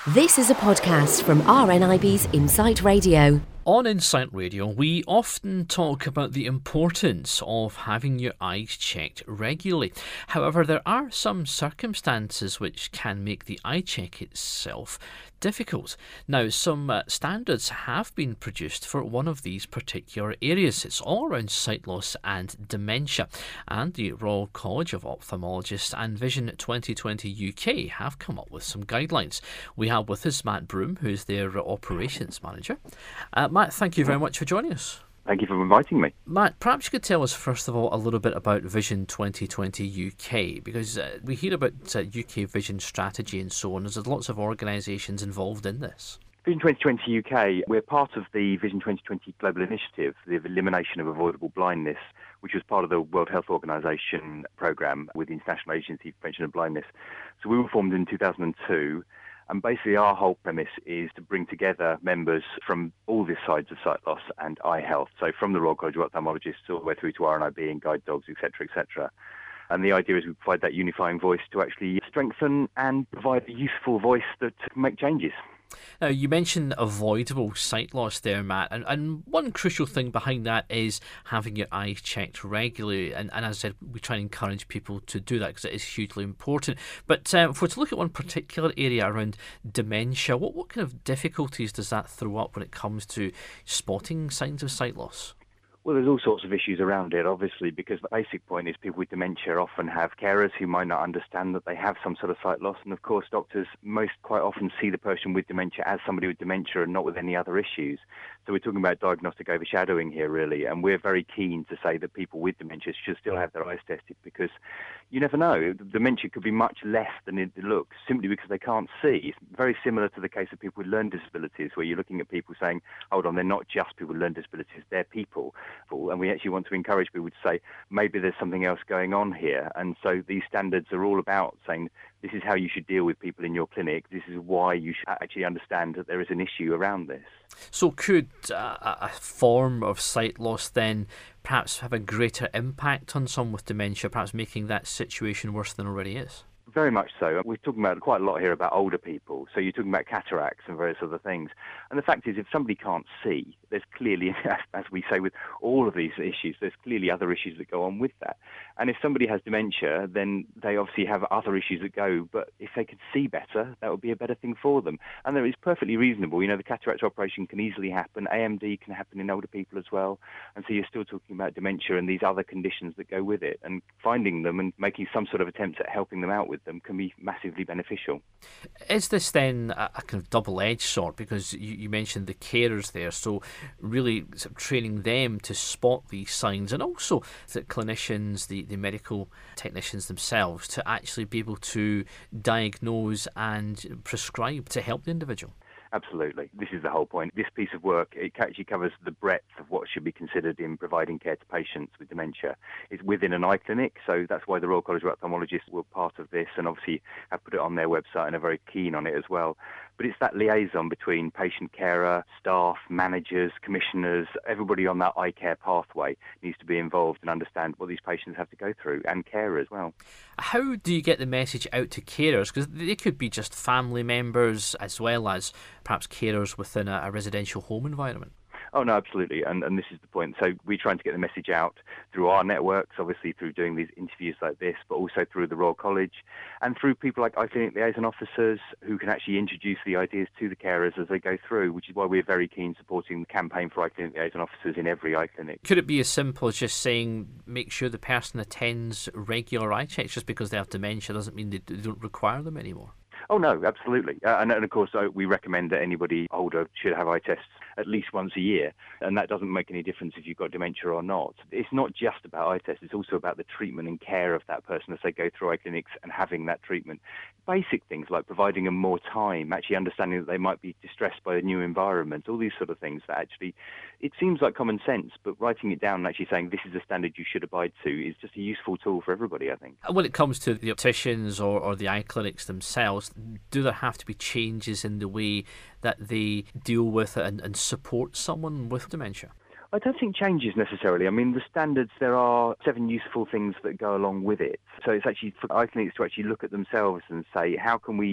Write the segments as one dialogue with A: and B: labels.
A: This is a podcast from RNIB's Insight Radio.
B: On Insight Radio, we often talk about the importance of having your eyes checked regularly. However, there are some circumstances which can make the eye check itself difficult. Now, some standards have been produced for one of these particular areas. It's all around sight loss and dementia. And the Royal College of Ophthalmologists and Vision 2020 UK have come up with some guidelines. We have with us Matt Broom, who's their operations manager. Matt, thank you very much for joining us.
C: Thank you for inviting me.
B: Matt, perhaps you could tell us, first of all, a little bit about Vision 2020 UK, because we hear about UK vision strategy and so on. There's lots of organisations involved in this.
C: Vision 2020 UK, we're part of the Vision 2020 Global Initiative, the elimination of avoidable blindness, which was part of the World Health Organization programme with the International Agency for Prevention of Blindness. So we were formed in 2002. And basically our whole premise is to bring together members from all the sides of sight loss and eye health. So from the Royal College of Ophthalmologists all the way through to RNIB and guide dogs, etc., etc. And the idea is we provide that unifying voice to actually strengthen and provide a useful voice that can make changes.
B: Now, you mentioned avoidable sight loss there, Matt, and one crucial thing behind that is having your eyes checked regularly. And as I said, we try and encourage people to do that because it is hugely important. But if we're to look at one particular area around dementia, what kind of difficulties does that throw up when it comes to spotting signs of sight loss?
C: Well, there's all sorts of issues around it, obviously, because the basic point is people with dementia often have carers who might not understand that they have some sort of sight loss. And of course, doctors quite often see the person with dementia as somebody with dementia and not with any other issues. So we're talking about diagnostic overshadowing here, really. And we're very keen to say that people with dementia should still have their eyes tested because you never know. Dementia could be much less than it looks simply because they can't see. It's very similar to the case of people with learning disabilities, where you're looking at people saying, hold on, they're not just people with learning disabilities, they're people. And we actually want to encourage people to say, maybe there's something else going on here. And so these standards are all about saying, this is how you should deal with people in your clinic. This is why you should actually understand that there is an issue around this.
B: So could a form of sight loss then perhaps have a greater impact on someone with dementia, perhaps making that situation worse than it already is?
C: Very much so. We're talking about quite a lot here about older people. So you're talking about cataracts and various other things. And the fact is, if somebody can't see, there's clearly, as we say with all of these issues, there's clearly other issues that go on with that. And if somebody has dementia, then they obviously have other issues that go. But if they could see better, that would be a better thing for them. And it's perfectly reasonable. You know, the cataract operation can easily happen. AMD can happen in older people as well. And so you're still talking about dementia and these other conditions that go with it. And finding them and making some sort of attempt at helping them out with them can be massively beneficial.
B: Is this then a kind of double-edged sword? Because you mentioned the carers there, so really sort of training them to spot these signs, and also the clinicians, the medical technicians themselves, to actually be able to diagnose and prescribe to help the individual.
C: Absolutely. This is the whole point. This piece of work, it actually covers the breadth of what should be considered in providing care to patients with dementia. It's within an eye clinic, so that's why the Royal College of Ophthalmologists were part of this and obviously have put it on their website and are very keen on it as well. But it's that liaison between patient carer, staff, managers, commissioners, everybody on that eye care pathway needs to be involved and understand what these patients have to go through, and care as well.
B: How do you get the message out to carers? Because they could be just family members as well as perhaps carers within a residential home environment.
C: Oh, no, absolutely. And this is the point. So we're trying to get the message out through our networks, obviously through doing these interviews like this, but also through the Royal College and through people like eye clinic liaison officers who can actually introduce the ideas to the carers as they go through, which is why we're very keen supporting the campaign for eye clinic liaison officers in every eye clinic.
B: Could it be as simple as just saying make sure the person attends regular eye checks? Just because they have dementia doesn't mean they don't require them anymore.
C: Oh, no, absolutely. And of course, we recommend that anybody older should have eye tests at least once a year. And that doesn't make any difference if you've got dementia or not. It's not just about eye tests. It's also about the treatment and care of that person as they go through eye clinics and having that treatment. Basic things like providing them more time, actually understanding that they might be distressed by a new environment, all these sort of things that actually, it seems like common sense, but writing it down and actually saying this is a standard you should abide to is just a useful tool for everybody, I think.
B: When it comes to the opticians or the eye clinics themselves, do there have to be changes in the way that they deal with and support someone with dementia?
C: I don't think changes necessarily. I mean, the standards, there are 7 useful things that go along with it. So it's actually for eye clinics to actually look at themselves and say, how can we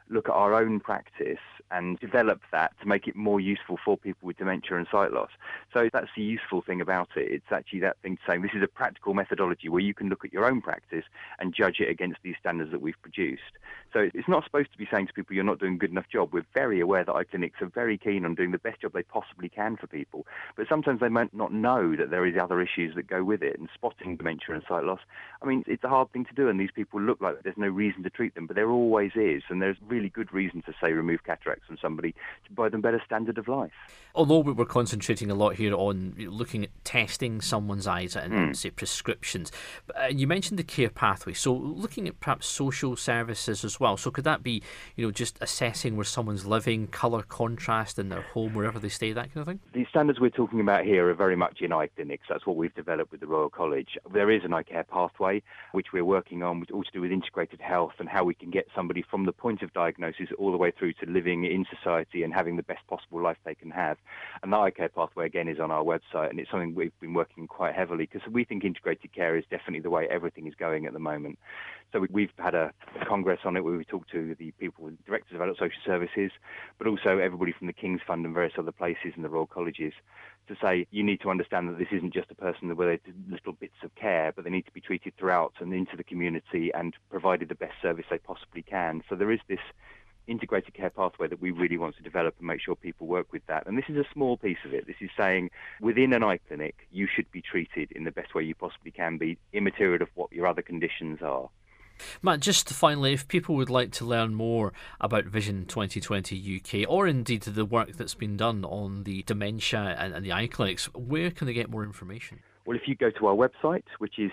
C: look at our own practice and develop that to make it more useful for people with dementia and sight loss. So that's the useful thing about it. It's actually that thing saying this is a practical methodology where you can look at your own practice and judge it against these standards that we've produced. So it's not supposed to be saying to people you're not doing a good enough job. We're very aware that eye clinics are very keen on doing the best job they possibly can for people, but sometimes they might not know that there is other issues that go with it, and spotting dementia and sight loss, I mean, it's a hard thing to do, and these people look like there's no reason to treat them, but there always is, and there's really good reason to say remove cataracts from somebody to provide them better standard of life.
B: Although we were concentrating a lot here on looking at testing someone's eyes and say prescriptions, you mentioned the care pathway, so looking at perhaps social services as well. So could that be, just assessing where someone's living, colour contrast in their home, wherever they stay, that kind of thing?
C: The standards we're talking about here are very much in eye clinics. That's what we've developed with the Royal College. There is an eye care pathway which we're working on, which all to do with integrated health and how we can get somebody from the point of diagnosis all the way through to living in society and having the best possible life they can have. And that eye care pathway, again, is on our website, and it's something we've been working quite heavily because we think integrated care is definitely the way everything is going at the moment. So we've had a congress on it where we talked to the people, directors of adult social services, but also everybody from the King's Fund and various other places and the Royal Colleges, to say you need to understand that this isn't just a person where they do little bits of care, but they need to be treated throughout and into the community and provided the best service they possibly can. So there is this integrated care pathway that we really want to develop and make sure people work with that. And this is a small piece of it. This is saying within an eye clinic, you should be treated in the best way you possibly can be, immaterial of what your other conditions are.
B: Matt, just finally, if people would like to learn more about Vision 2020 UK, or indeed the work that's been done on the dementia and the eye clinics, where can they get more information?
C: Well, if you go to our website, which is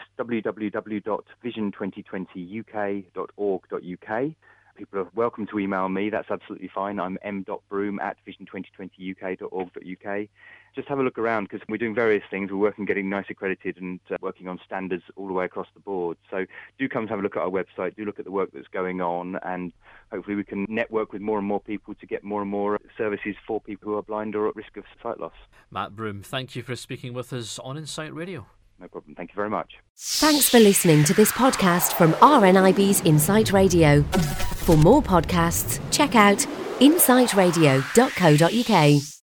C: www.vision2020uk.org.uk, people are welcome to email me. That's absolutely fine. I'm m.broom@vision2020uk.org.uk. Just have a look around because we're doing various things. We're working getting NICE accredited and working on standards all the way across the board. So do come and have a look at our website. Do look at the work that's going on, and hopefully we can network with more and more people to get more and more services for people who are blind or at risk of sight loss.
B: Matt Broom, thank you for speaking with us on Insight Radio.
C: No problem. Thank you very much.
A: Thanks for listening to this podcast from RNIB's Insight Radio. For more podcasts, check out insightradio.co.uk.